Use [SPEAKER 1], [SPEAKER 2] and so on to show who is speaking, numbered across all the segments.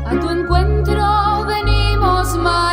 [SPEAKER 1] A tu encuentro venimos,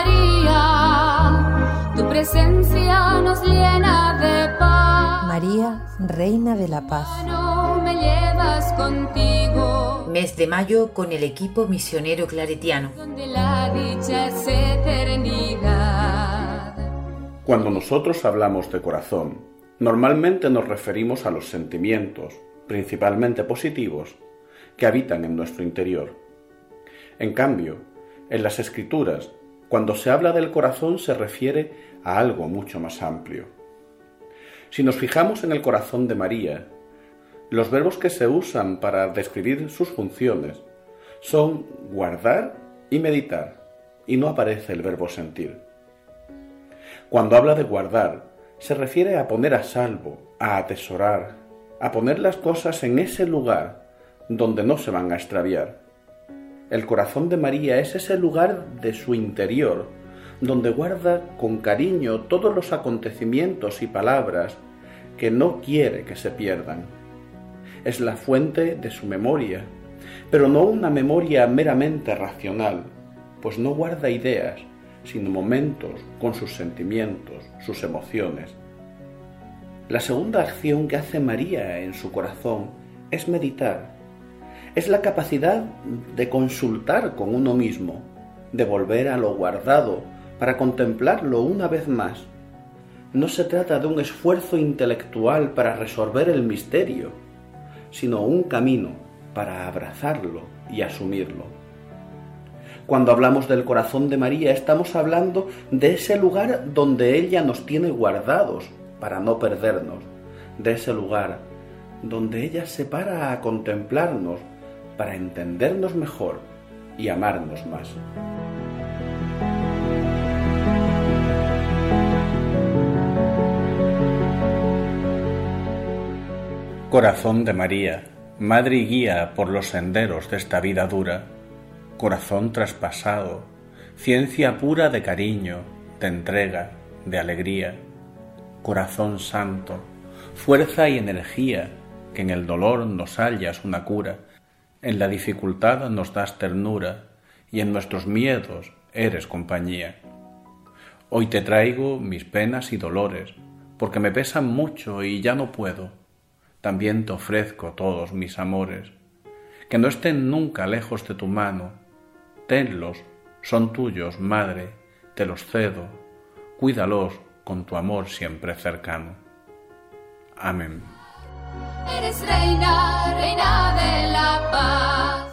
[SPEAKER 1] María, tu presencia nos llena de paz.
[SPEAKER 2] María, Reina de la Paz.
[SPEAKER 1] No me llevas contigo.
[SPEAKER 3] Mes de mayo con el equipo misionero claretiano.
[SPEAKER 1] Donde la dicha es eternidad.
[SPEAKER 4] Cuando nosotros hablamos de corazón, normalmente nos referimos a los sentimientos, principalmente positivos, que habitan en nuestro interior. En cambio, en las Escrituras, cuando se habla del corazón se refiere a algo mucho más amplio. Si nos fijamos en el corazón de María, los verbos que se usan para describir sus funciones son guardar y meditar, y no aparece el verbo sentir. Cuando habla de guardar, se refiere a poner a salvo, a atesorar, a poner las cosas en ese lugar donde no se van a extraviar. El corazón de María es ese lugar de su interior, donde guarda con cariño todos los acontecimientos y palabras que no quiere que se pierdan. Es la fuente de su memoria, pero no una memoria meramente racional, pues no guarda ideas, sino momentos con sus sentimientos, sus emociones. La segunda acción que hace María en su corazón es meditar. Es la capacidad de consultar con uno mismo, de volver a lo guardado para contemplarlo una vez más. No se trata de un esfuerzo intelectual para resolver el misterio, sino un camino para abrazarlo y asumirlo. Cuando hablamos del corazón de María, estamos hablando de ese lugar donde ella nos tiene guardados para no perdernos, de ese lugar donde ella se para a contemplarnos para entendernos mejor y amarnos más. Corazón de María, madre y guía por los senderos de esta vida dura, corazón traspasado, ciencia pura de cariño, de entrega, de alegría, corazón santo, fuerza y energía, que en el dolor nos hallas una cura, en la dificultad nos das ternura, y en nuestros miedos eres compañía. Hoy te traigo mis penas y dolores, porque me pesan mucho y ya no puedo. También te ofrezco todos mis amores, que no estén nunca lejos de tu mano. Tenlos, son tuyos, madre, te los cedo, cuídalos con tu amor siempre cercano. Amén.
[SPEAKER 1] Eres reina, reina de la paz.